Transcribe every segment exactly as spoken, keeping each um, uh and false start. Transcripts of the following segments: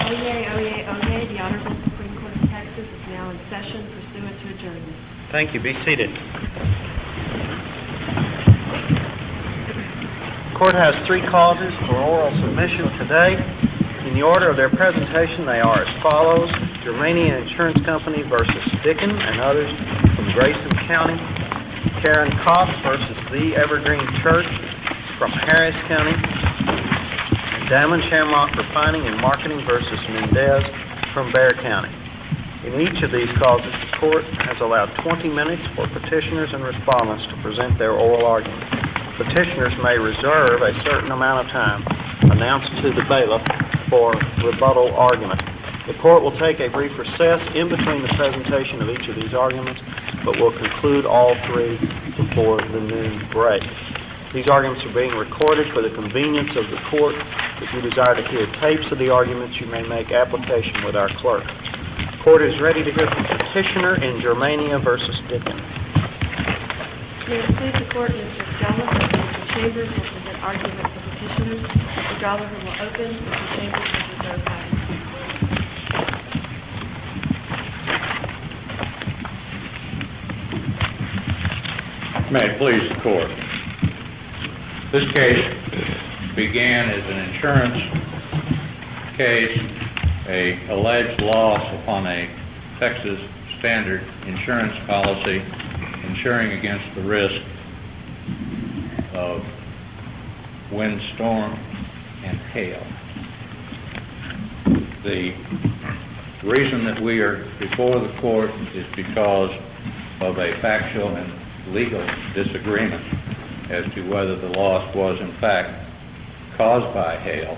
Oyez, oyez, oyez. The Honorable Supreme Court of Texas is now in session pursuant to adjournment. Thank you. Be seated. The court has three causes for oral submission today. In the order of their presentation, they are as follows: Germania Insurance Company versus Dicken and others from Grayson County, Karen Cox versus The Evergreen Church from Harris County, and Diamond Shamrock Refining and Marketing versus Mendez from Bexar County. In each of these causes, the court has allowed twenty minutes for petitioners and respondents to present their oral argument. Petitioners may reserve a certain amount of time announced to the bailiff for rebuttal argument. The court will take a brief recess in between the presentation of each of these arguments, but will conclude all three before the noon break. These arguments are being recorded for the convenience of the court. If you desire to hear tapes of the arguments, you may make application with our clerk. The court is ready to hear from petitioner in Germania versus Dicken. May it please the court, Mister Gallagher and Mister Chambers will present argument for petitioners. Mister Gallagher will open. Mister Chambers will reserve time. May it please the court. This case began as an insurance case, a alleged loss upon a Texas standard insurance policy insuring against the risk of windstorm and hail. The reason that we are before the court is because of a factual and legal disagreement as to whether the loss was in fact caused by hail,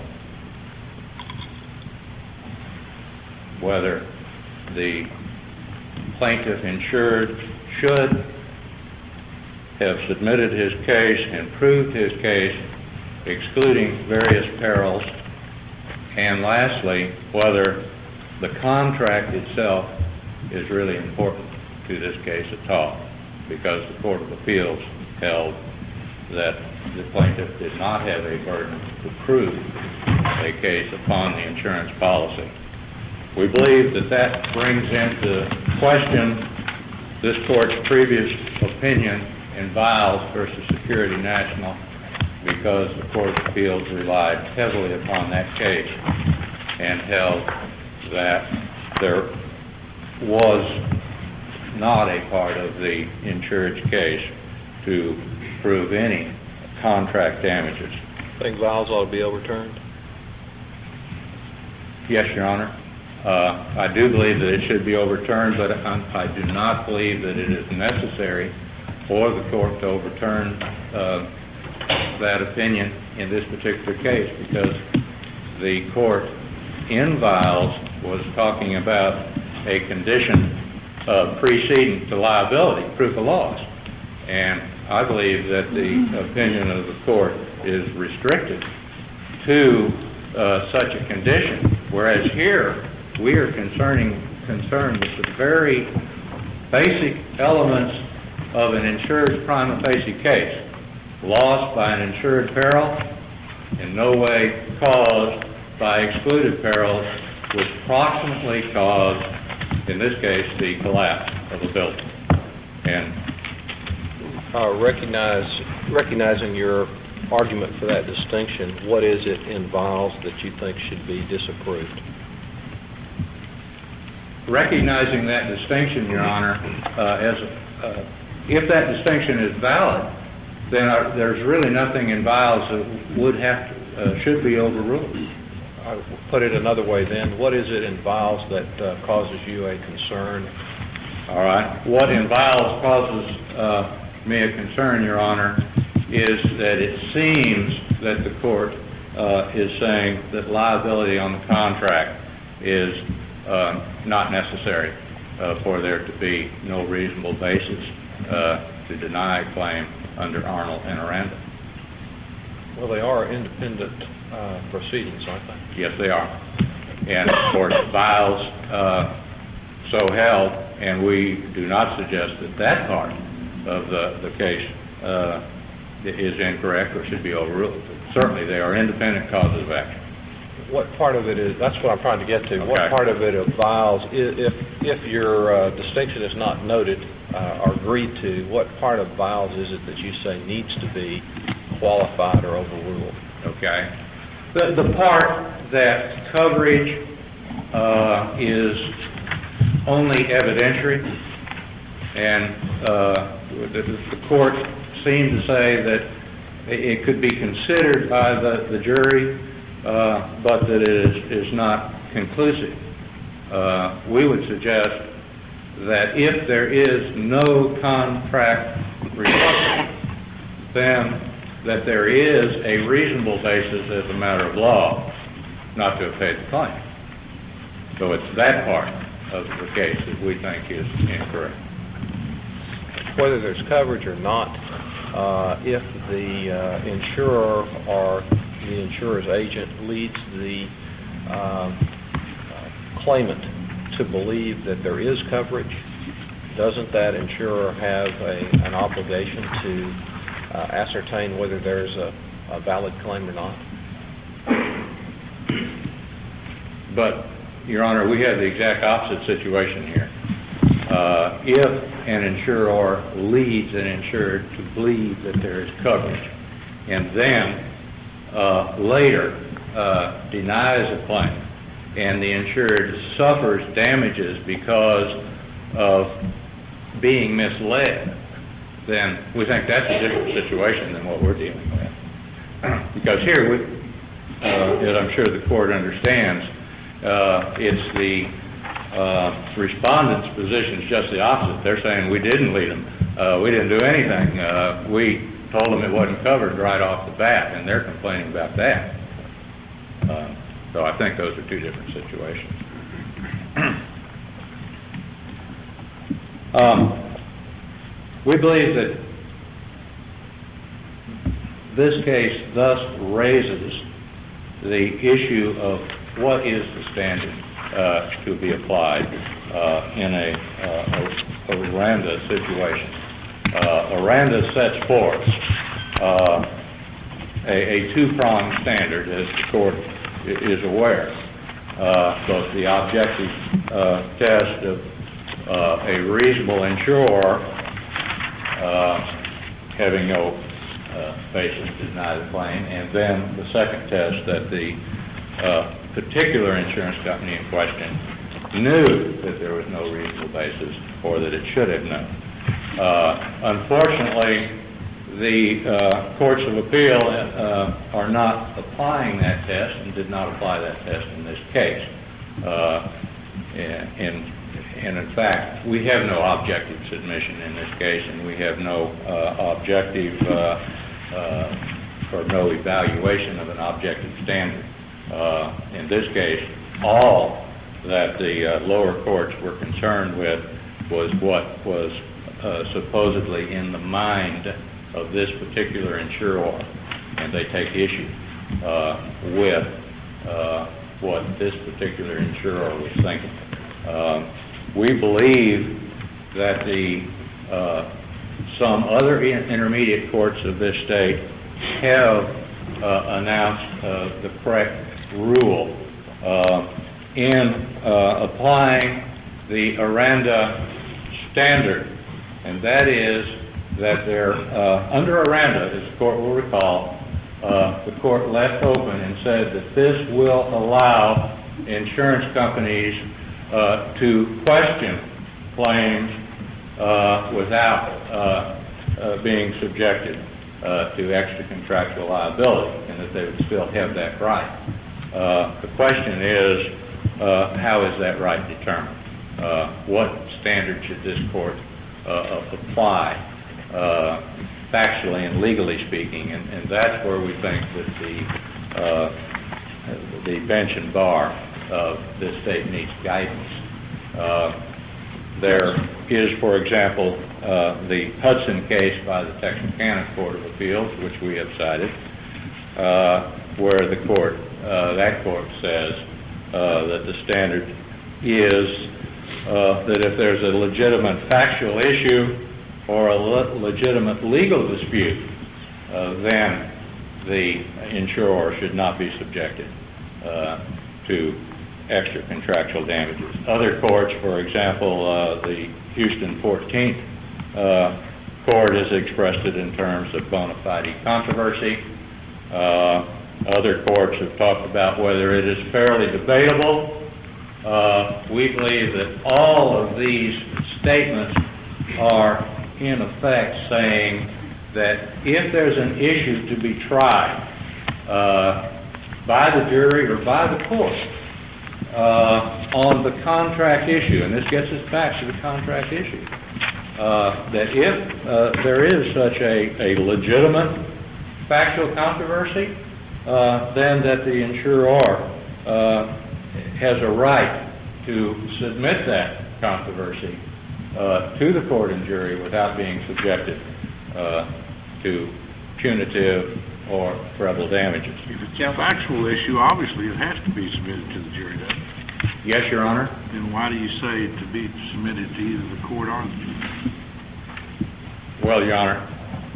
whether the plaintiff insured should have submitted his case and proved his case excluding various perils, and lastly, whether the contract itself is really important to this case at all, because the Court of Appeals held that the plaintiff did not have a burden to prove a case upon the insurance policy. We believe that that brings into question this court's previous opinion in Viles versus Security National, because the Court of Appeals relied heavily upon that case and held that there was not a part of the insured's case to prove any contract damages. I think Viles ought to be overturned. Yes, Your Honor. Uh, I do believe that it should be overturned, but I, I do not believe that it is necessary for the court to overturn uh, that opinion in this particular case, because the court in Viles was talking about a condition uh, preceding to liability, proof of loss. And I believe that the opinion of the court is restricted to uh, such a condition, whereas here we are concerning, concerned with the very basic elements of an insured prima facie case. Loss by an insured peril, in no way caused by excluded perils, which proximately caused, in this case, the collapse of a building. And uh, recognize, recognizing your argument for that distinction, what is it in Viles that you think should be disapproved? Recognizing that distinction, Your Honor, uh, as uh, if that distinction is valid, then our, there's really nothing in Viles that would have to, uh, should be overruled. I will put it another way then. What is it in Viles that uh, causes you a concern? All right. What in Viles causes uh, me a concern, Your Honor, is that it seems that the court uh, is saying that liability on the contract is uh, not necessary uh, for there to be no reasonable basis uh, to deny a claim under Arnold and Aranda. Well, they are independent uh, proceedings, aren't they? Yes, they are. And of course, Viles uh, so held, and we do not suggest that that part of the, the case uh, is incorrect or should be overruled. Certainly, they are independent causes of action. what part of it is, that's what I'm trying to get to. Okay. What part of it violates, if, if your uh, distinction is not noted uh, or agreed to, what part of violates is it that you say needs to be qualified or overruled? Okay. The, the part that coverage uh, is only evidentiary, and uh, the, the court seemed to say that it could be considered by the, the jury, uh, but that it is, is not conclusive. Uh, we would suggest that if there is no contract recovery, then that there is a reasonable basis as a matter of law not to have paid the claim. So it's that part of the case that we think is incorrect. Whether there's coverage or not, uh, if the uh, insurer or the insurer's agent leads the uh, claimant to believe that there is coverage, doesn't that insurer have a, an obligation to uh, ascertain whether there's a, a valid claim or not? But, Your Honor, we have the exact opposite situation here. Uh, if an insurer leads an insured to believe that there is coverage and then uh, later uh, denies a claim and the insured suffers damages because of being misled, then we think that's a different situation than what we're dealing with. Because here, we, uh, as I'm sure the court understands, uh, it's the uh, respondent's position is just the opposite. They're saying we didn't lead them. Uh, we didn't do anything. Uh, we told them it wasn't covered right off the bat, and they're complaining about that. Uh, so I think those are two different situations. um, we believe that this case thus raises the issue of what is the standard uh, to be applied uh, in a, uh, a, a Aranda situation. Uh, Aranda sets forth uh, a, a two-pronged standard, as the court is aware. Uh, both the objective uh, test of uh, a reasonable insurer uh, having no uh, basis to deny the claim, and then the second test that the uh, particular insurance company in question knew that there was no reasonable basis or that it should have known. Uh, unfortunately, the uh, courts of appeal uh, are not applying that test and did not apply that test in this case. Uh, and, and in fact, we have no objective submission in this case, and we have no uh, objective uh, uh, or no evaluation of an objective standard. Uh, in this case, all that the uh, lower courts were concerned with was what was uh, supposedly in the mind of this particular insurer, and they take issue uh, with uh, what this particular insurer was thinking. Uh, we believe that the uh, some other in- intermediate courts of this state have uh, announced uh, the correct rule uh, in uh, applying the Aranda standard, and that is that they're uh, under Aranda, as the court will recall, uh, the court left open and said that this will allow insurance companies uh, to question claims uh, without uh, uh, being subjected uh, to extra contractual liability, and that they would still have that right. Uh, the question is, uh, how is that right determined? Uh, what standard should this court uh, apply, uh, factually and legally speaking? And, and that's where we think that the uh, the bench and bar of this state needs guidance. Uh, there is, for example, uh, the Hudson case by the Texarkana Court of Appeals, which we have cited, uh, where the court, uh, that court says uh, that the standard is uh, that if there's a legitimate factual issue or a le- legitimate legal dispute, uh, then the insurer should not be subjected uh, to extra contractual damages. Other courts, for example, uh, the Houston fourteenth uh, Court has expressed it in terms of bona fide controversy. Uh, other courts have talked about whether it is fairly debatable. Uh, we believe that all of these statements are in effect saying that if there's an issue to be tried uh, by the jury or by the court uh, on the contract issue, and this gets us back to the contract issue, uh, that if uh, there is such a, a legitimate factual controversy, uh, then that the insurer uh, has a right to submit that controversy uh, to the court and jury without being subjected uh, to punitive or treble damages. If it's a factual issue, obviously it has to be submitted to the jury, doesn't it? Yes, Your Honor. Then why do you say to be submitted to either the court or the jury? Well, Your Honor,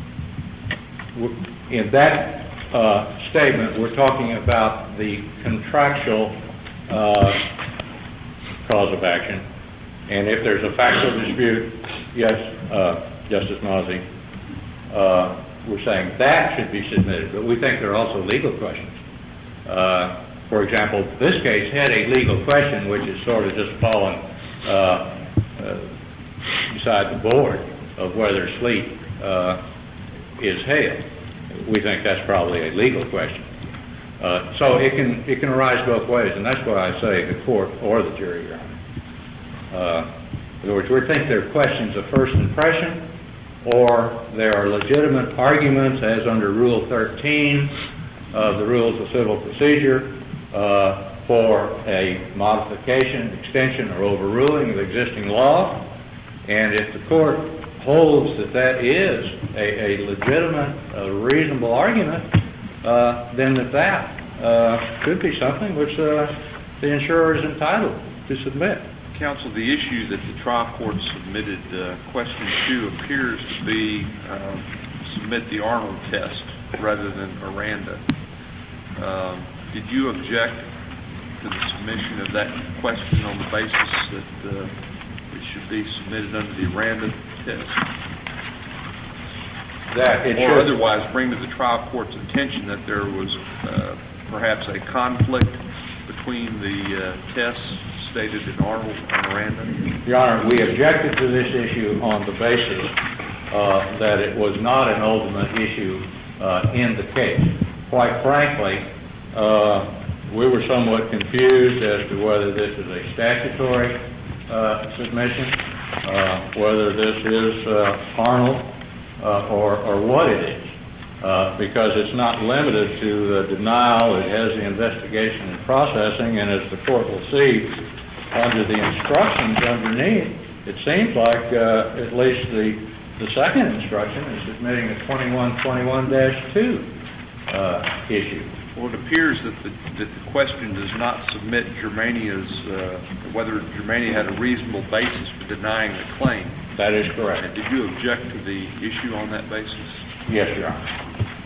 w- in that uh, statement, we're talking about the contractual uh, cause of action. And if there's a factual dispute, yes, uh, Justice Mozzie, uh, we're saying that should be submitted. But we think there are also legal questions. Uh, for example, this case had a legal question which is sort of just fallen uh, uh, beside the board of whether sleep uh, is hail. We think that's probably a legal question. Uh, so it can it can arise both ways, and that's why I say the court or the jury, Your Honor. Uh, in other words, we think they're questions of first impression, or there are legitimate arguments, as under Rule thirteen of the Rules of Civil Procedure, uh, for a modification, extension, or overruling of existing law. And if the court holds that that is a, a legitimate, uh, reasonable argument, uh, then that that uh, could be something which uh, the insurer is entitled to submit. Counsel, the issue that the trial court submitted uh, question two appears to be uh, submit the Arnold test rather than Aranda. Um, did you object to the submission of that question on the basis that uh, it should be submitted under the Aranda test? That it or should. Otherwise bring to the trial court's attention that there was uh, perhaps a conflict between the uh, tests stated in Arnold and Aranda? Your Honor, we objected to this issue on the basis uh, that it was not an ultimate issue uh, in the case. Quite frankly, uh, we were somewhat confused as to whether this is a statutory uh, submission, uh, whether this is uh, Arnold, uh, or, or what it is. Uh, because it's not limited to the denial, it has the investigation and processing, and as the court will see under the instructions underneath, it seems like uh, at least the, the second instruction is submitting a twenty-one twenty-one dash two uh, issue. Well, it appears that the, that the question does not submit Germania's, uh, whether Germania had a reasonable basis for denying the claim. That is correct. And did you object to the issue on that basis? Yes, Your Honor.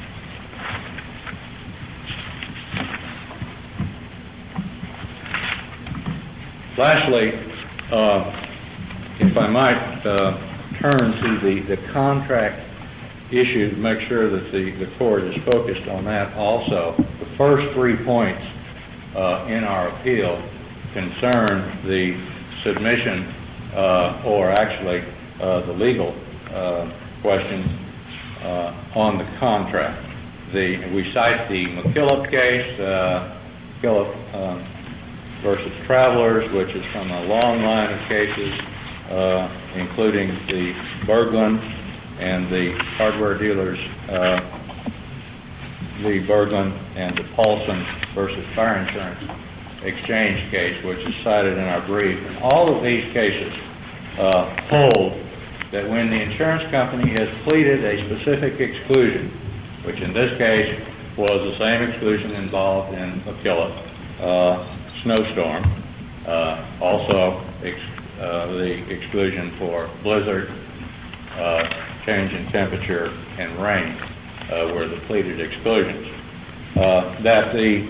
Lastly, uh, if I might uh, turn to the, the contract issue to make sure that the, the court is focused on that also. The first three points uh, in our appeal concern the submission uh, or actually uh, the legal uh, questions uh, on the contract. The, we cite the McKillop case, uh, McKillop um, versus Travelers, which is from a long line of cases, uh, including the Berglund and the hardware dealers, uh, the Berglund and the Paulson versus Fire Insurance Exchange case, which is cited in our brief. And all of these cases uh, hold that when the insurance company has pleaded a specific exclusion, which in this case was the same exclusion involved in McKillop, uh, snowstorm, uh, also ex- uh, the exclusion for blizzard, uh, change in temperature, and rain uh, were the pleaded exclusions. Uh, that the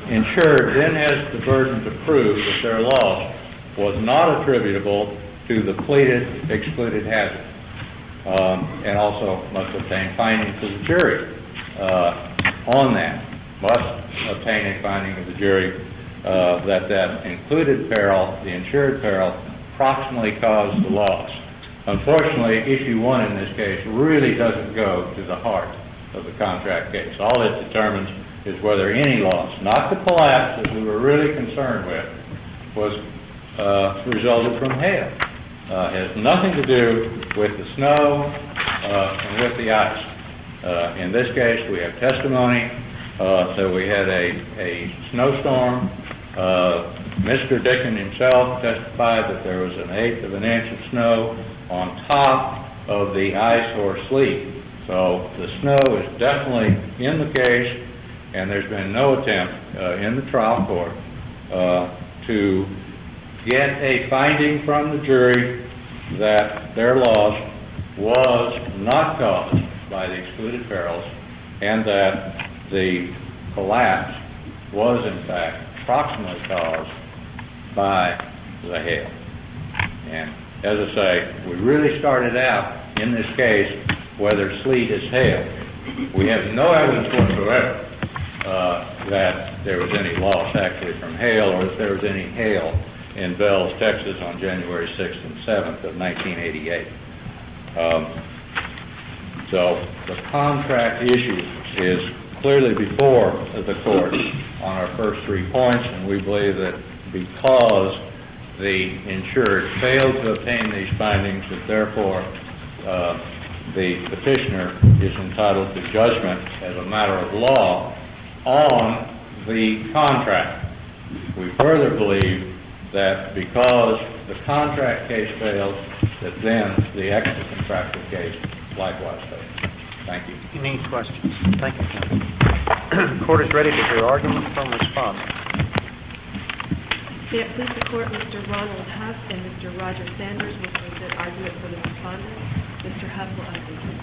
insured then has the burden to prove that their loss was not attributable to the pleaded excluded hazard, um, and also must obtain findings of the jury uh, on that. Must obtain a finding of the jury uh, that that included peril, the insured peril, proximately caused the loss. Unfortunately, issue one in this case really doesn't go to the heart of the contract case. All it determines is whether any loss, not the collapse that we were really concerned with, was uh, resulted from hail. Uh, has nothing to do with the snow uh, and with the ice. Uh, in this case, we have testimony. Uh, so we had a, a snowstorm. Uh, Mister Dicken himself testified that there was an eighth of an inch of snow on top of the ice or sleet. So the snow is definitely in the case, and there's been no attempt uh, in the trial court uh, to get a finding from the jury that their loss was not caused by the excluded perils, and that the collapse was in fact proximately caused by the hail. And as I say, we really started out in this case whether sleet is hail. We have no evidence whatsoever uh, that there was any loss actually from hail, or that there was any hail in Bells, Texas on January sixth and seventh of nineteen eighty-eight. Um, so the contract issue is clearly before the court on our first three points, and we believe that because the insured failed to obtain these findings, that therefore uh, the petitioner is entitled to judgment as a matter of law on the contract. We further believe that because the contract case fails, that then the extra contractual case likewise fails. Thank you. Any questions? Thank you, counsel. The court is ready to hear argument from respondent. May it please the court, Mister Ronald Huff and Mister Roger Sanders will present argument for the respondent. Mister Huff will open.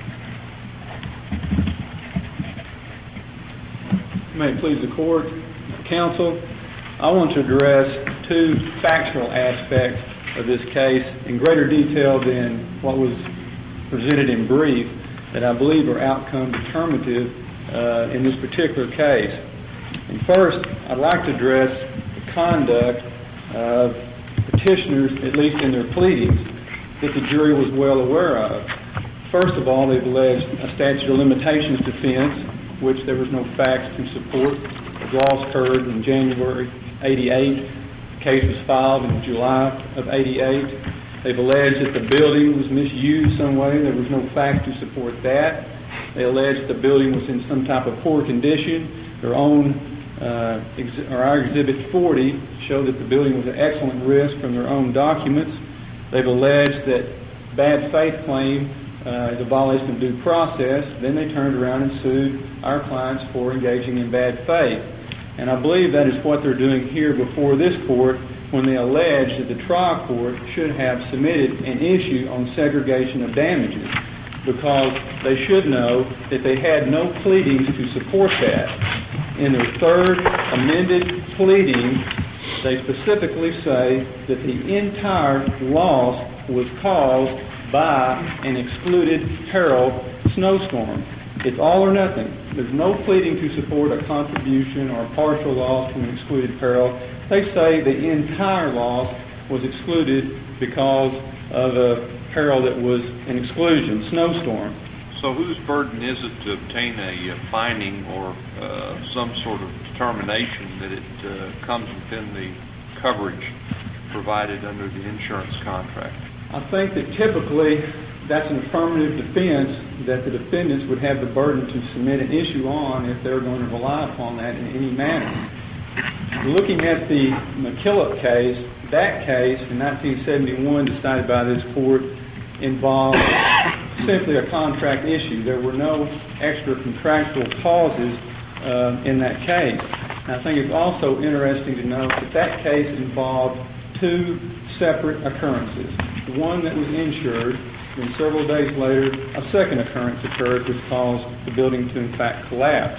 May it please the court, counsel, I want to address two factual aspects of this case in greater detail than what was presented in brief that I believe are outcome determinative uh, in this particular case. And first, I'd like to address the conduct of petitioners, at least in their pleadings, that the jury was well aware of. First of all, they've alleged a statute of limitations defense, which there was no facts to support. The loss occurred in January eighty-eight. The case was filed in July of eighty-eight. They've alleged that the building was misused some way. There was no facts to support that. They alleged the building was in some type of poor condition. Their own, uh, ex- or our Exhibit forty showed that the building was at excellent risk from their own documents. They've alleged that bad faith claim uh, is a violation of due process. Then they turned around and sued our clients for engaging in bad faith. And I believe that is what they're doing here before this court when they allege that the trial court should have submitted an issue on segregation of damages, because they should know that they had no pleadings to support that. In their third amended pleading, they specifically say that the entire loss was caused by an excluded peril snowstorm. It's all or nothing. There's no pleading to support a contribution or a partial loss from an excluded peril. They say the entire loss was excluded because of a peril that was an exclusion, snowstorm. So whose burden is it to obtain a, a finding or uh, some sort of determination that it uh, comes within the coverage provided under the insurance contract? I think that typically that's an affirmative defense that the defendants would have the burden to submit an issue on if they're going to rely upon that in any manner. Looking at the McKillop case, that case in nineteen seventy-one decided by this court involved simply a contract issue. There were no extra contractual causes uh, in that case. And I think it's also interesting to note that that case involved two separate occurrences. One that was insured, and several days later a second occurrence occurred which caused the building to in fact collapse.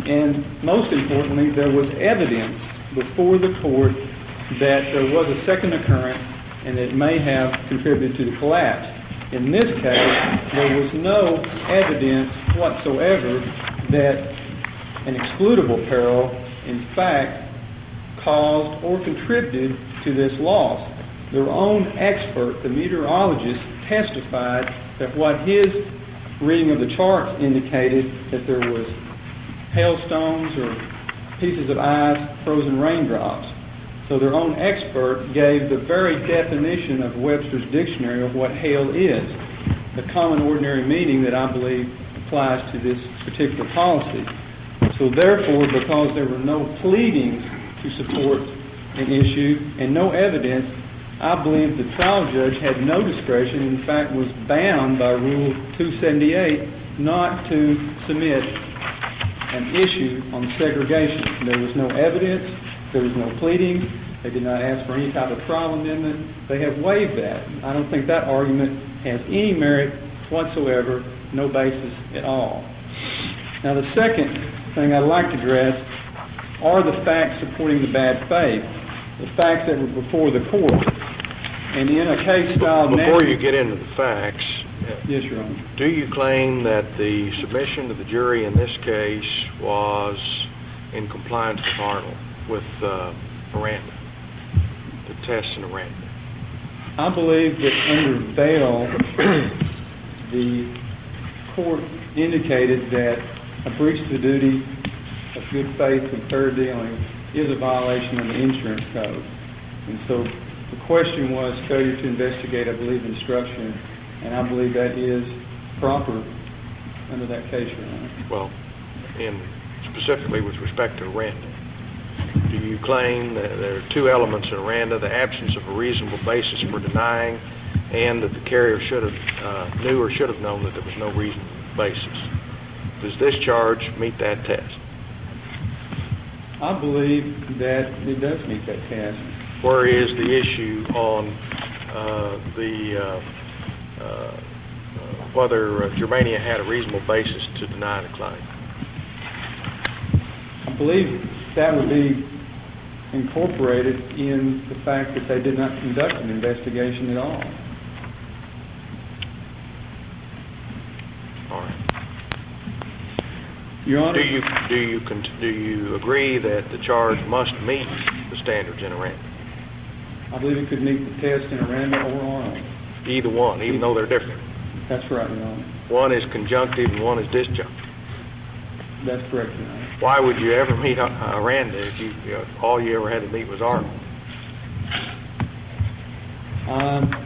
And most importantly, there was evidence before the court that there was a second occurrence and it may have contributed to the collapse. In this case, there was no evidence whatsoever that an excludable peril, in fact, caused or contributed to this loss. Their own expert, the meteorologist, testified that what his reading of the charts indicated that there was hailstones or pieces of ice, frozen raindrops. So their own expert gave the very definition of Webster's dictionary of what hail is, the common ordinary meaning that I believe applies to this particular policy. So therefore, because there were no pleadings to support an issue and no evidence, I believe the trial judge had no discretion, in fact was bound by Rule two seventy-eight not to submit an issue on segregation. There was no evidence, there was no pleading, they did not ask for any type of trial amendment, they have waived that. I don't think that argument has any merit whatsoever, no basis at all. Now the second thing I'd like to address are the facts supporting the bad faith, the facts that were before the court. And in a case style... Before you get into the facts, yes, Your Honor. Do you claim that the submission to the jury in this case was in compliance with Arnold, with uh, Aranda, the tests in Aranda? I believe that under bail, the court indicated that a breach of the duty of good faith and fair dealing is a violation of the insurance code. And so the question was failure to investigate, I believe, instruction, and I believe that is proper under that case, Your Honor. Well, in specifically with respect to Aranda, do you claim that there are two elements in Aranda, the absence of a reasonable basis for denying and that the carrier should have uh, knew or should have known that there was no reasonable basis? Does this charge meet that test? I believe that it does meet that test. Where is the issue on uh, the uh, uh, whether uh, Germania had a reasonable basis to deny the claim? I believe that would be incorporated in the fact that they did not conduct an investigation at all. All right. Your Honor, Do you do you do you agree that the charge must meet the standards in Aranda? I believe it could meet the test in Aranda or Arnold. Either one, even though they're different. That's right, Your Honor. One is conjunctive and one is disjunctive. That's correct, Your Honor. Why would you ever meet uh, Aranda if you, you know, all you ever had to meet was Arnold? Um,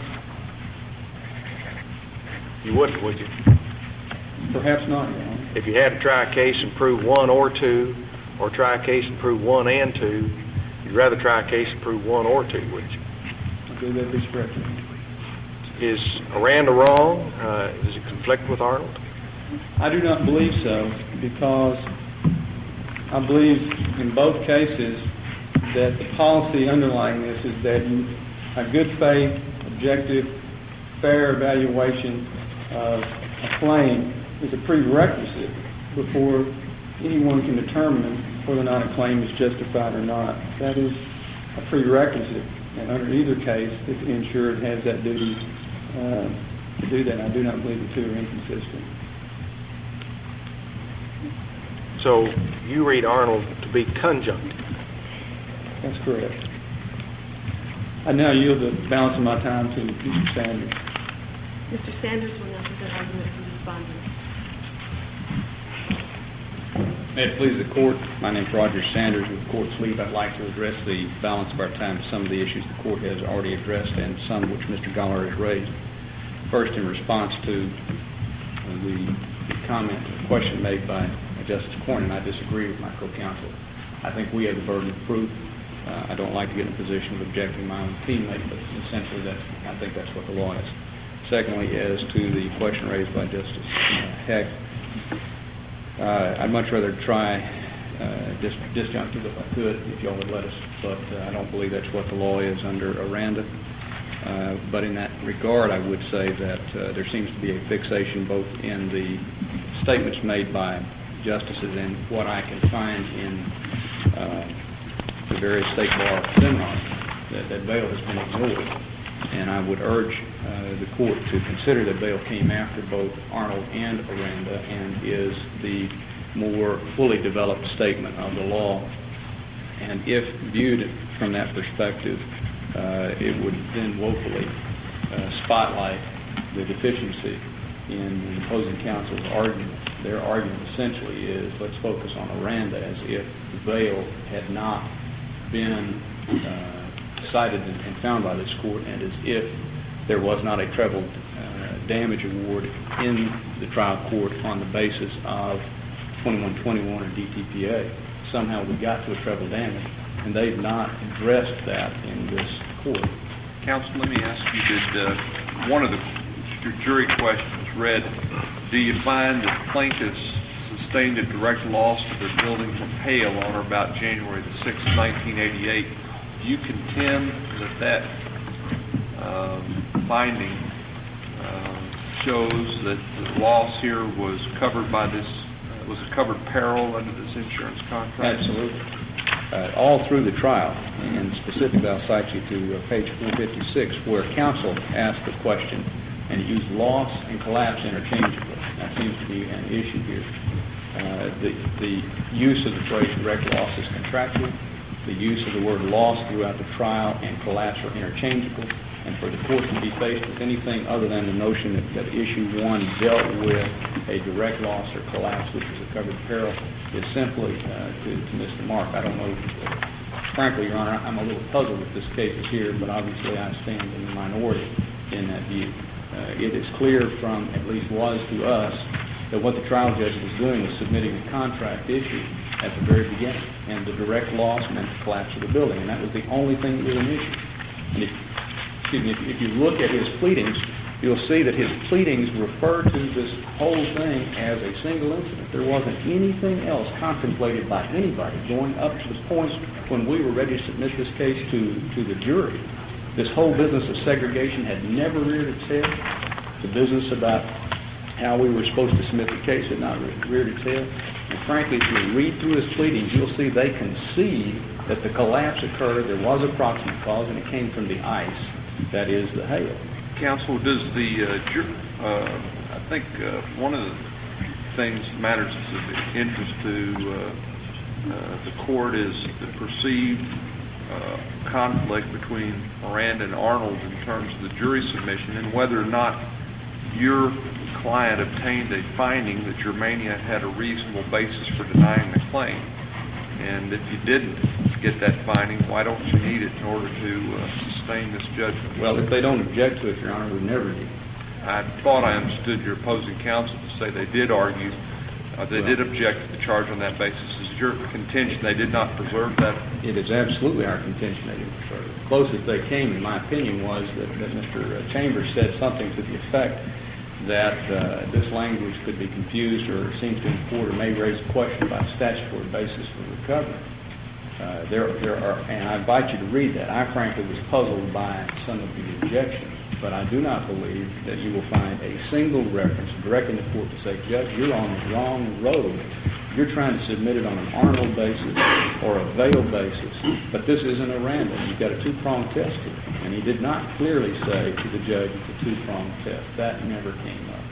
You wouldn't, would you? perhaps not, Your Honor. If you had to try a case and prove one or two, or try a case and prove one and two, you'd rather try a case and prove one or two, wouldn't you? I believe that is correct, Your Honor. Is Aranda wrong? Uh, does it conflict with Arnold? I do not believe so, because I believe in both cases that the policy underlying this is that you, a good faith, objective, fair evaluation of a claim is a prerequisite before anyone can determine whether or not a claim is justified or not. That is a prerequisite, and under either case, if the insured has that duty uh, to do that, I do not believe the two are inconsistent. So you read Arnold to be conjunctive. That's correct. I now yield the balance of my time to Mister Sanders. Mister Sanders will now present argument for the respondent. May it please the court, my name is Roger Sanders. With the court's leave, I'd like to address the balance of our time to some of the issues the court has already addressed and some which Mister Goller has raised. First, in response to uh, the, the comment, the question made by Justice Cornyn, I disagree with my co-counsel. I think we have the burden of proof. Uh, I don't like to get in a position of objecting my own teammate, but essentially that's, I think that's what the law is. Secondly, as to the question raised by Justice uh, Heck, uh, I'd much rather try uh, dis- disjunctive if I could, if y'all would let us, but uh, I don't believe that's what the law is under Aranda. Uh, but in that regard, I would say that uh, there seems to be a fixation both in the statements made by justices and what I can find in uh, the various state bar seminars, that, that bail has been ignored. And I would urge uh, the court to consider that bail came after both Arnold and Aranda and is the more fully developed statement of the law. And if viewed from that perspective, uh, it would then woefully uh, spotlight the deficiency in the opposing counsel's argument. Their argument essentially is, let's focus on Aranda as if the bail had not been uh, cited and, and found by this court, and as if there was not a treble uh, damage award in the trial court on the basis of twenty-one twenty-one or D T P A. Somehow we got to a treble damage, and they've not addressed that in this court. Counsel, let me ask you, did uh, one of the your jury questions read, do you find that plaintiffs sustained a direct loss to their building from hail on or about January the sixth, nineteen eighty-eight? Do you contend that that um, finding uh, shows that the loss here was covered by this, uh, was a covered peril under this insurance contract? Absolutely. Uh, all through the trial, and specifically I'll cite you to uh, page four fifty-six, where counsel asked the question and used loss and collapse interchangeably. That seems to be an issue here. Uh, the, the use of the phrase direct loss is contractual. The use of the word loss throughout the trial and collapse are interchangeable. And for the court to be faced with anything other than the notion that, that issue one dealt with a direct loss or collapse, which is a covered peril, is simply uh, to, to miss the mark. I don't know. Frankly, Your Honor, I'm a little puzzled with this case here, but obviously I stand in the minority in that view. Uh, it is clear from, at least was to us, that what the trial judge was doing was submitting a contract issue at the very beginning, and the direct loss meant the collapse of the building, and that was the only thing that was an issue. And if, excuse me, if, if you look at his pleadings, you'll see that his pleadings refer to this whole thing as a single incident. There wasn't anything else contemplated by anybody going up to the point when we were ready to submit this case to, to the jury. This whole business of segregation had never reared its head. The business about how we were supposed to submit the case had not reared its head. And frankly, if you read through his pleadings, you'll see they concede that the collapse occurred, there was a proximate cause, and it came from the ice, that is, the hail. Counsel, does the, uh, ju- uh, I think uh, one of the things that matters of interest to uh, uh, the court is the perceived uh, conflict between Aranda and Arnold in terms of the jury submission and whether or not your client obtained a finding that Germania had a reasonable basis for denying the claim. And if you didn't get that finding, why don't you need it in order to uh, sustain this judgment? Well, if they don't object to it, Your Honor, we never need it. I thought I understood your opposing counsel to say they did argue, uh, they well, did object to the charge on that basis. Is it your contention they did not preserve that? It is absolutely our contention they didn't preserve it. The closest they came, in my opinion, was that, that Mister Chambers said something to the effect that uh, this language could be confused or seems to import or may raise a question about statutory basis for recovery. Uh, there, there are, and I invite you to read that. I frankly was puzzled by some of the objections, but I do not believe that you will find a single reference directing the court to say, Judge, you're on the wrong road. You're trying to submit it on an Arnold basis or a Vail basis, but this isn't a random. You've got a two-pronged test here. And he did not clearly say to the judge it's a two-pronged test. That never came up.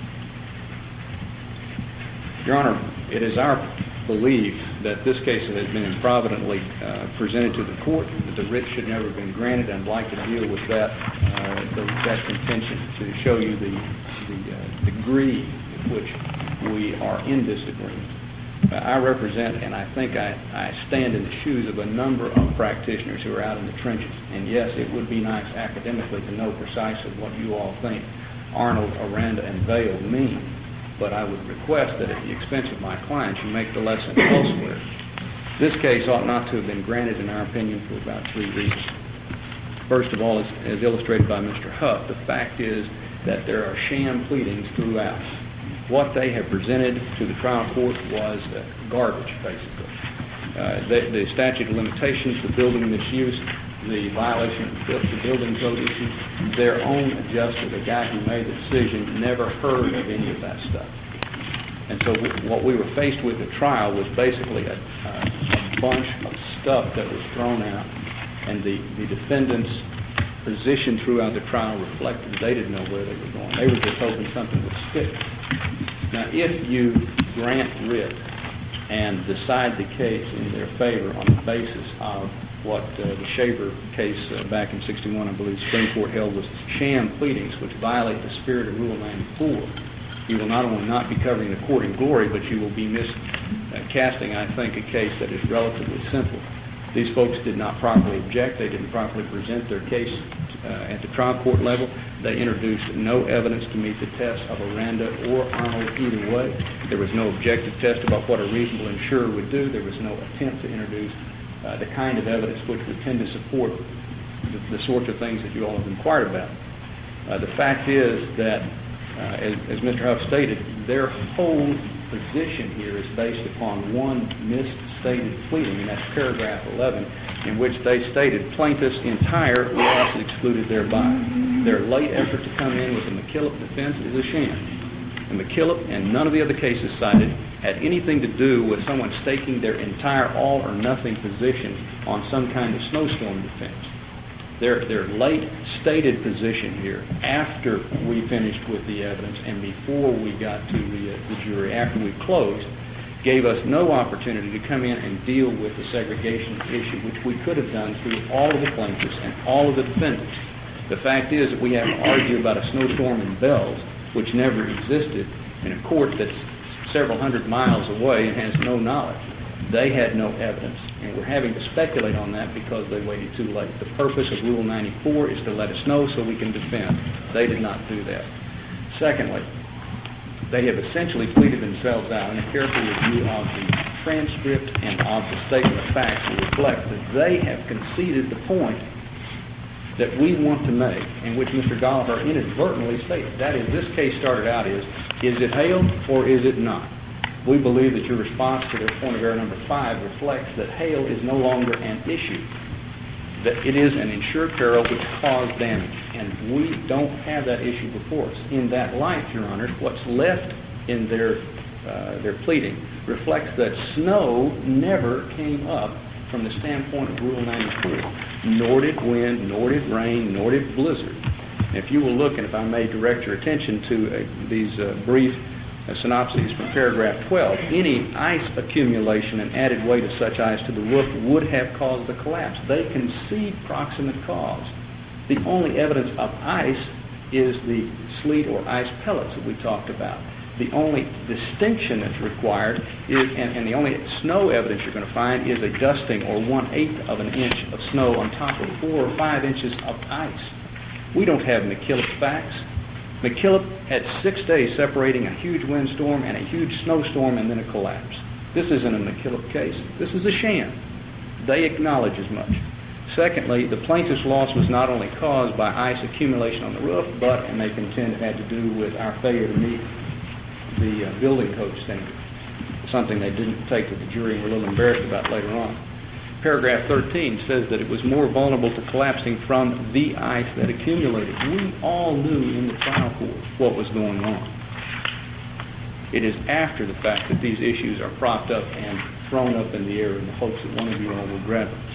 Your Honor, it is our belief that this case has been improvidently uh, presented to the court, that the writ should never have been granted, and I'd like to deal with that, uh, the, that contention to show you the, the uh, degree in which we are in disagreement. Uh, I represent, and I think I, I stand in the shoes of a number of practitioners who are out in the trenches. And yes, it would be nice academically to know precisely what you all think Arnold, Aranda, and Vail mean. But I would request that at the expense of my clients, you make the lesson elsewhere. This case ought not to have been granted, in our opinion, for about three reasons. First of all, as, as illustrated by Mister Huff, the fact is that there are sham pleadings throughout. What they have presented to the trial court was uh, garbage, basically. Uh, the, the statute of limitations, the building misuse, the violation of the building code issues, their own adjuster, the guy who made the decision, never heard of any of that stuff. And so we- what we were faced with at trial was basically a, a bunch of stuff that was thrown out, and the, the defendant's position throughout the trial reflected they didn't know where they were going. They were just hoping something would stick. Now, if you grant writ and decide the case in their favor on the basis of what uh, the Shaver case uh, back in sixty-one, I believe, the Supreme Court held was sham pleadings, which violate the spirit of Rule ninety-four, you will not only not be covering the court in glory, but you will be miscasting, I think, a case that is relatively simple. These folks did not properly object. They didn't properly present their case uh, at the trial court level. They introduced no evidence to meet the test of Aranda or Arnold either way. There was no objective test about what a reasonable insurer would do. There was no attempt to introduce uh, the kind of evidence which would tend to support the, the sorts of things that you all have inquired about. Uh, the fact is that, uh, as, as Mister Huff stated, their whole position here is based upon one misstated pleading, and that's paragraph eleven, in which they stated plaintiff's entire loss excluded thereby. Their late effort to come in with a McKillop defense is a sham. And McKillop and none of the other cases cited had anything to do with someone staking their entire all or nothing position on some kind of snowstorm defense. Their, their late stated position here, after we finished with the evidence and before we got to the, uh, the jury, after we closed, gave us no opportunity to come in and deal with the segregation issue, which we could have done through all of the plaintiffs and all of the defendants. The fact is that we have to argue about a snowstorm in Bells, which never existed, in a court that's several hundred miles away and has no knowledge. They had no evidence, and we're having to speculate on that because they waited too late. The purpose of Rule ninety-four is to let us know so we can defend. They did not do that. Secondly, they have essentially pleaded themselves out, and a careful review of the transcript and of the statement of facts will reflect that they have conceded the point that we want to make, and which Mister Gallagher inadvertently stated. That is, this case started out as, is it hail or is it not? We believe that your response to their point of error number five reflects that hail is no longer an issue, that it is an insured peril which caused damage, and we don't have that issue before us. In that light, Your Honor, what's left in their, uh, their pleading reflects that snow never came up from the standpoint of Rule ninety-four, nor did wind, nor did rain, nor did blizzard. And if you will look, and if I may direct your attention to uh, these uh, brief uh, synopses from paragraph twelve, any ice accumulation and added weight of such ice to the roof would have caused the collapse. They concede proximate cause. The only evidence of ice is the sleet or ice pellets that we talked about. The only distinction that's required is, and, and the only snow evidence you're going to find is a dusting or one-eighth of an inch of snow on top of four or five inches of ice. We don't have McKillop facts. McKillop had six days separating a huge windstorm and a huge snowstorm and then a collapse. This isn't a McKillop case. This is a sham. They acknowledge as much. Secondly, the plaintiff's loss was not only caused by ice accumulation on the roof, but, and they contend it had to do with our failure to meet the uh, building code standard, something they didn't take to the jury and were a little embarrassed about later on. Paragraph thirteen says that it was more vulnerable to collapsing from the ice that accumulated. We all knew in the trial court what was going on. It is after the fact that these issues are propped up and thrown up in the air in the hopes that one of you all will grab them.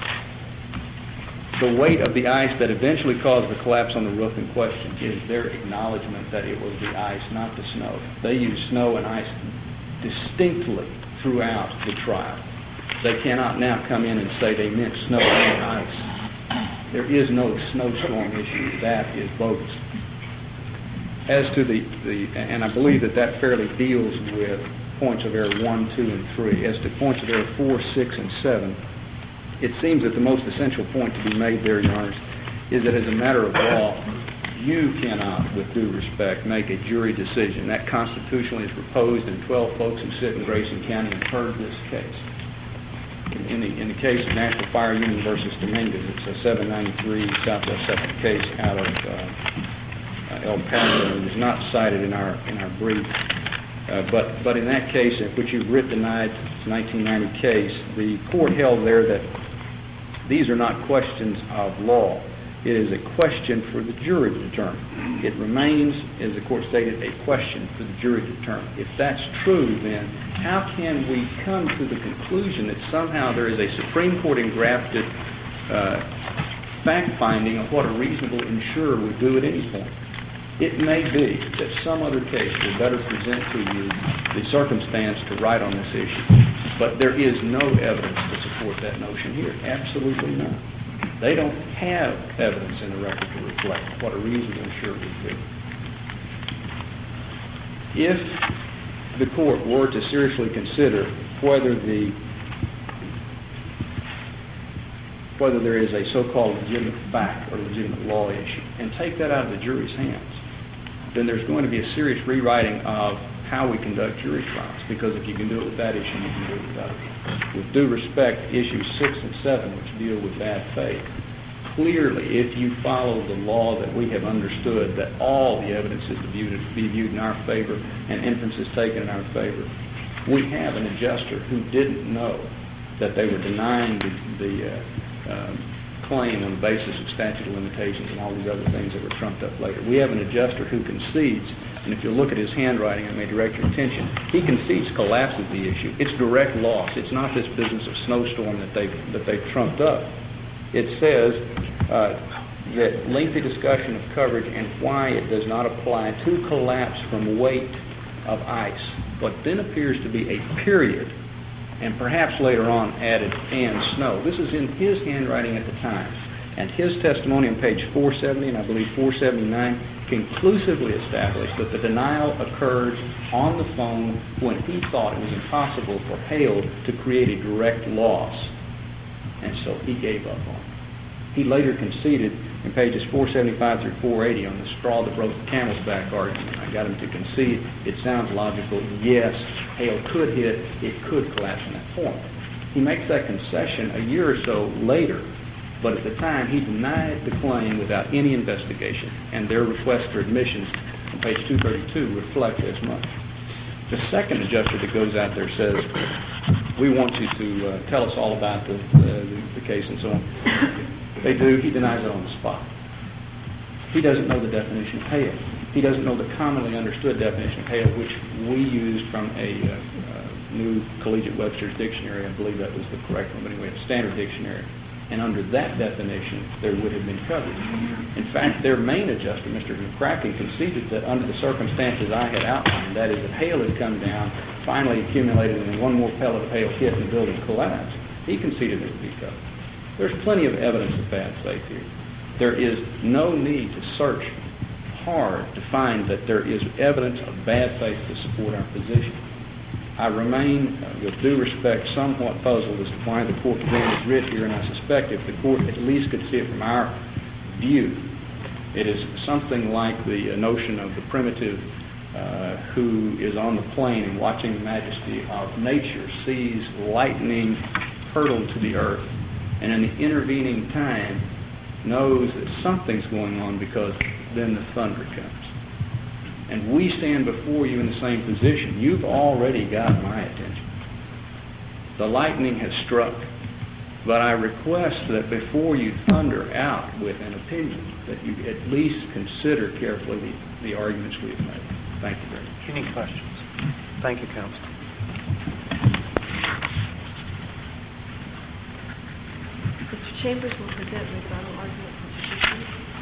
The weight of the ice that eventually caused the collapse on the roof in question is their acknowledgement that it was the ice, not the snow. They used snow and ice distinctly throughout the trial. They cannot now come in and say they meant snow and ice. There is no snowstorm issue. That is bogus. As to the, the, and I believe that that fairly deals with points of error one, two, and three. As to points of error four, six, and seven, it seems that the most essential point to be made there, Your Honors, is that as a matter of law, you cannot, with due respect, make a jury decision. That constitutionally is proposed, and twelve folks who sit in Grayson County have heard this case. In the, in the case of National Fire Union versus Dominguez, it's a seven ninety-three Southwest second case out of uh, El Paso. It is not cited in our in our brief. Uh, but, but in that case, in which you've writ denied, it's a nineteen ninety case, the court held there that these are not questions of law. It is a question for the jury to determine. It remains, as the court stated, a question for the jury to determine. If that's true, then how can we come to the conclusion that somehow there is a Supreme Court engrafted uh, fact-finding of what a reasonable insurer would do at any point? It may be that some other case will better present to you the circumstance to write on this issue, but there is no evidence to support that notion here. Absolutely none. They don't have evidence in the record to reflect what a reasonable insurer would do. If the court were to seriously consider whether the whether there is a so-called legitimate fact or legitimate law issue, and take that out of the jury's hands, then there's going to be a serious rewriting of how we conduct jury trials, because if you can do it with that issue, you can do it with others. With due respect, issues six and seven, which deal with bad faith, clearly, if you follow the law that we have understood, that all the evidence is to be viewed in our favor and inferences taken in our favor, we have an adjuster who didn't know that they were denying the, the uh, um, claim on the basis of statute of limitations and all these other things that were trumped up later. We have an adjuster who concedes, and if you look at his handwriting, I may direct your attention, he concedes collapse of the issue. It's direct loss. It's not this business of snowstorm that they've, that they've trumped up. It says uh, that lengthy discussion of coverage and why it does not apply to collapse from weight of ice. What then appears to be a period, and perhaps later on added and snow. This is in his handwriting at the time. And his testimony on page four seventy and I believe four seventy-nine conclusively established that the denial occurred on the phone when he thought it was impossible for hail to create a direct loss. And so he gave up on it. He later conceded in pages four seventy-five through four eighty on the straw that broke the camel's back argument. I got him to concede. It sounds logical. Yes, hail could hit. It could collapse on that point. He makes that concession a year or so later, but at the time he denied the claim without any investigation, and their request for admissions on page two thirty-two reflect as much. The second adjuster that goes out there says, we want you to uh, tell us all about the, the, the case and so on. They do. He denies it on the spot. He doesn't know the definition of hail. He doesn't know the commonly understood definition of hail, which we used from a uh, uh, new Collegiate Webster's Dictionary. I believe that was the correct one, but anyway, a standard dictionary. And under that definition, there would have been coverage. In fact, their main adjuster, Mister McCracken, conceded that under the circumstances I had outlined, that is, that hail had come down, finally accumulated, and one more pellet of hail hit and the building collapsed, he conceded there would be coverage. There's plenty of evidence of bad faith here. There is no need to search hard to find that there is evidence of bad faith to support our position. I remain, uh, with due respect, somewhat puzzled as to why the court then is writ here, and I suspect if the court at least could see it from our view, it is something like the uh, notion of the primitive uh, who is on the plain and watching the majesty of nature, sees lightning hurtled to the earth, and in the intervening time knows that something's going on because then the thunder comes. And we stand before you in the same position. You've already got my attention. The lightning has struck. But I request that before you thunder out with an opinion, that you at least consider carefully the, the arguments we have made. Thank you very much. Any questions? Thank you, counsel. Mister Chambers will present the final argument for petition.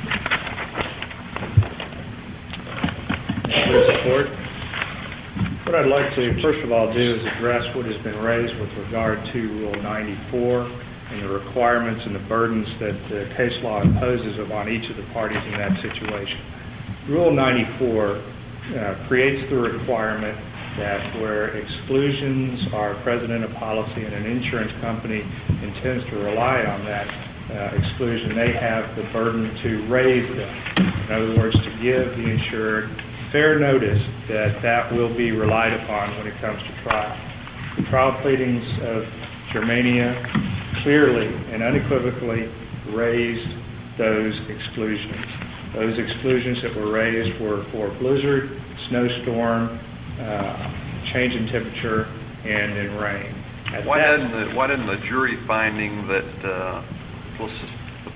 Support. What I'd like to first of all do is address what has been raised with regard to Rule ninety-four and the requirements and the burdens that the case law imposes upon each of the parties in that situation. Rule ninety-four uh, creates the requirement that where exclusions are present in a policy and an insurance company intends to rely on that uh, exclusion, they have the burden to raise them. In other words, to give the insured fair notice that that will be relied upon when it comes to trial. The trial pleadings of Germania clearly and unequivocally raised those exclusions. Those exclusions that were raised were for blizzard, snowstorm, uh, change in temperature, and in rain. At why, that, didn't the, why didn't the jury finding that uh, the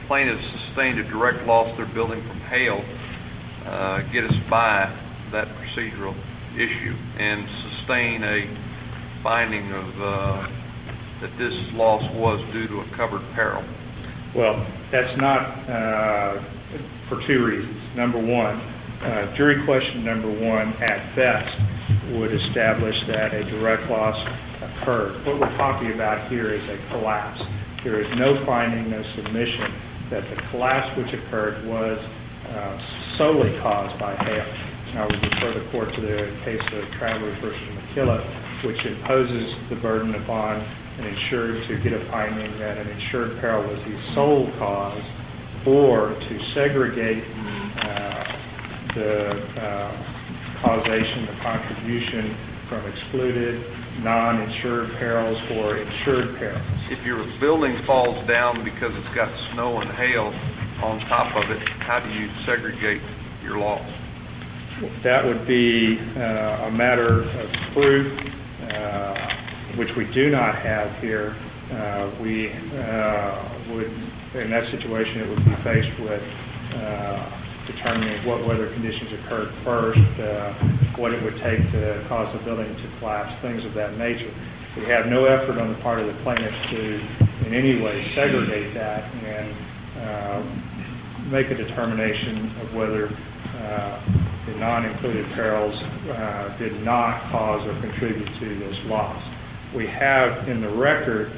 plaintiff sustained a direct loss to their building from hail, uh, get us by that procedural issue and sustain a finding of uh, that this loss was due to a covered peril? Well, that's not uh, for two reasons. Number one, uh, jury question number one at best would establish that a direct loss occurred. What we're talking about here is a collapse. There is no finding, no submission that the collapse which occurred was uh, solely caused by hail. I would refer the court to the case of Travelers versus McKillop, which imposes the burden upon an insured to get a finding that an insured peril was the sole cause, or to segregate uh, the uh, causation, the contribution from excluded non-insured perils or insured perils. If your building falls down because it's got snow and hail on top of it, how do you segregate your loss? That would be uh, a matter of proof, uh, which we do not have here. Uh, we uh, would, in that situation, it would be faced with uh, determining what weather conditions occurred first, uh, what it would take to cause the building to collapse, things of that nature. We have no effort on the part of the plaintiffs to in any way segregate that and uh, make a determination of whether uh, the non-included perils uh, did not cause or contribute to this loss. We have in the record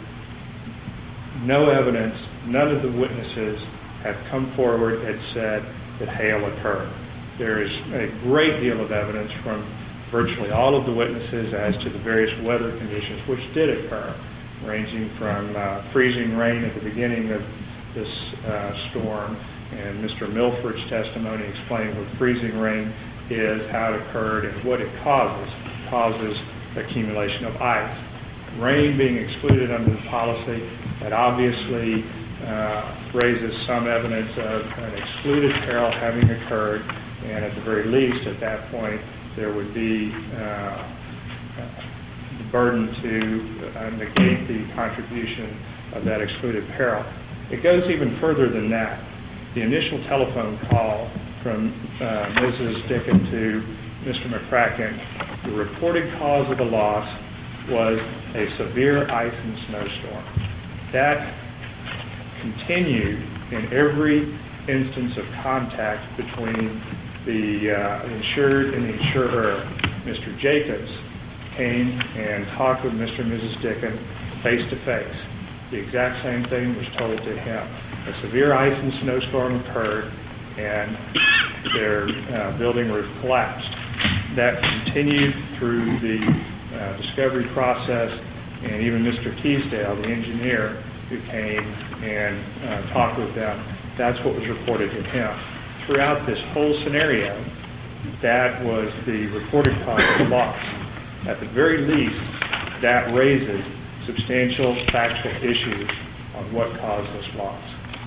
no evidence, none of the witnesses have come forward and said that hail occurred. There is a great deal of evidence from virtually all of the witnesses as to the various weather conditions which did occur, ranging from uh, freezing rain at the beginning of this uh, storm, and Mister Milford's testimony explaining what freezing rain is, how it occurred, and what it causes. It causes accumulation of ice. Rain being excluded under the policy, that obviously uh, raises some evidence of an excluded peril having occurred, and at the very least, at that point, there would be uh, the burden to uh, negate the contribution of that excluded peril. It goes even further than that. The initial telephone call from uh, Missus Dicken to Mister McCracken, the reported cause of the loss was a severe ice and snowstorm. That continued in every instance of contact between the uh, insured and the insurer. Mister Jacobs came and talked with Mister and Missus Dicken face to face. The exact same thing was told to him. A severe ice and snowstorm occurred and their uh, building roof collapsed. That continued through the uh, discovery process, and even Mister Teasdale, the engineer, who came and uh, talked with them, that's what was reported to him. Throughout this whole scenario, that was the reported cause of the loss. At the very least, that raises substantial factual issues on what caused this loss.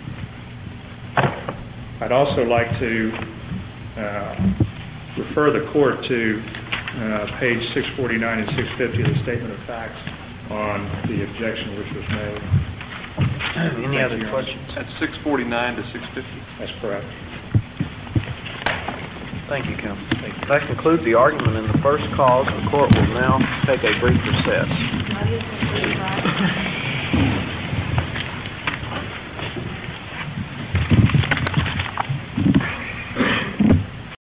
I'd also like to uh, refer the court to uh, page six forty-nine and six fifty of the Statement of Facts on the objection which was made. Any other questions? At six forty-nine to six fifty? That's correct. Thank you, counsel. Thank you. That concludes the argument in the first cause. The court will now take a brief recess. Audience will stand by.